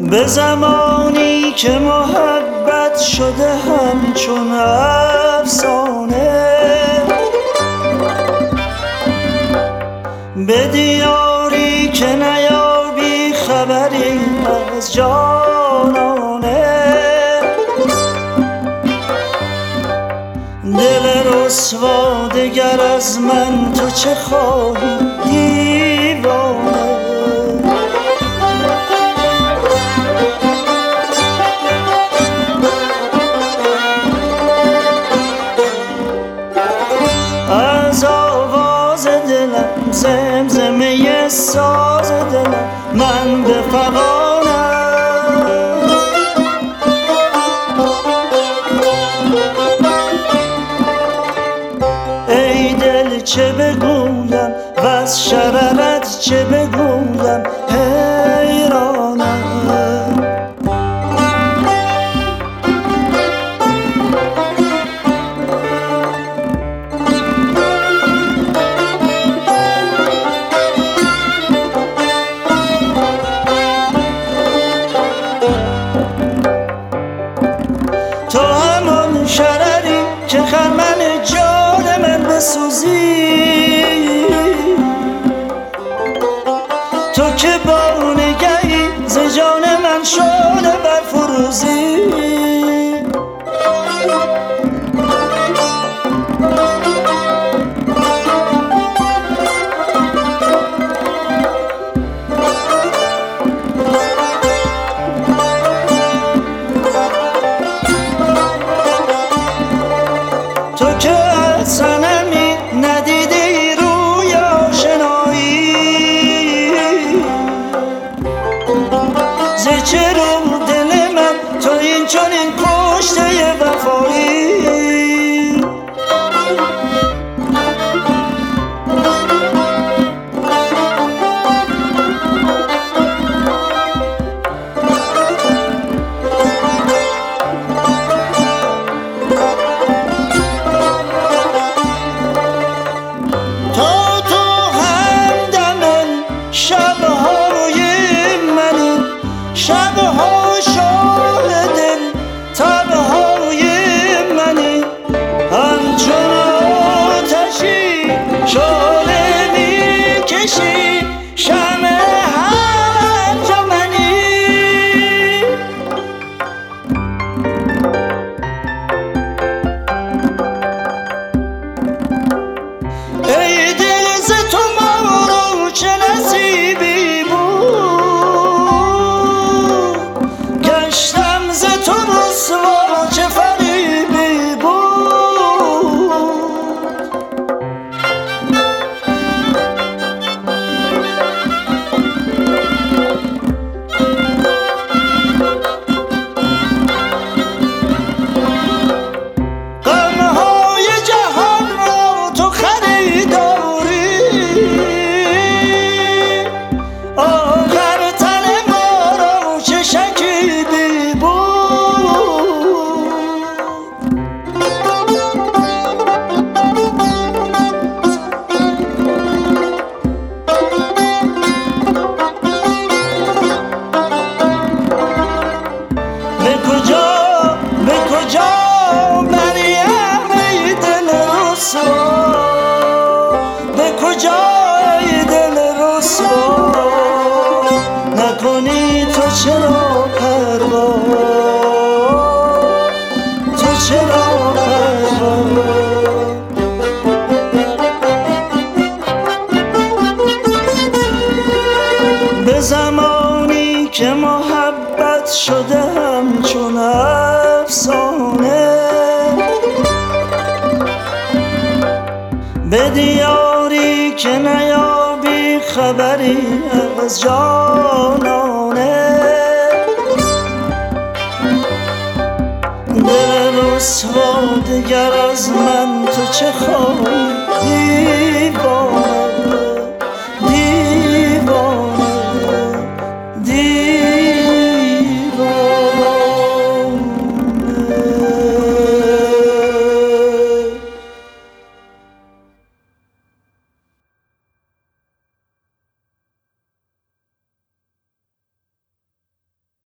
به زمانی که محبت شده همچون افسانه، به دیاری که نیابی خبری از جانانه، دل رسوا دگر از من تو چه خواهی دیوانه. از آواز دلم زمزمه ساز دلم من به فغانم، ای دل چه بگویم و از شررت چه بگویم حیرانم. تو همان شرری که خرمن جان من بسوزی، تو که با نگهی ز جان من شعله برفروزی. تو که از صنمی ندیدی روی آشنایی، ز چه رو دل من تو این چنین کشته وفایی. شبها شاهد تبهای منی، همچون آتشی شعله میکشی شمع انجمنی. ای دل ز تو ما رو چه نصیبی بود، چه فریبی بود. غمهای جهان را تو خریداری، آخر تن ما را چه شکیبی بود. به کجا مریم ای دل رسوا، به کجا ای دل رسوا، نکنی تو چرا پروا، تو چرا پروا. به زمانی که محبت شده همچون افسانه، به دیاری که نیابی خبری از جانانه، دل رسوا دگر از من تو چه خواهی دیوانه.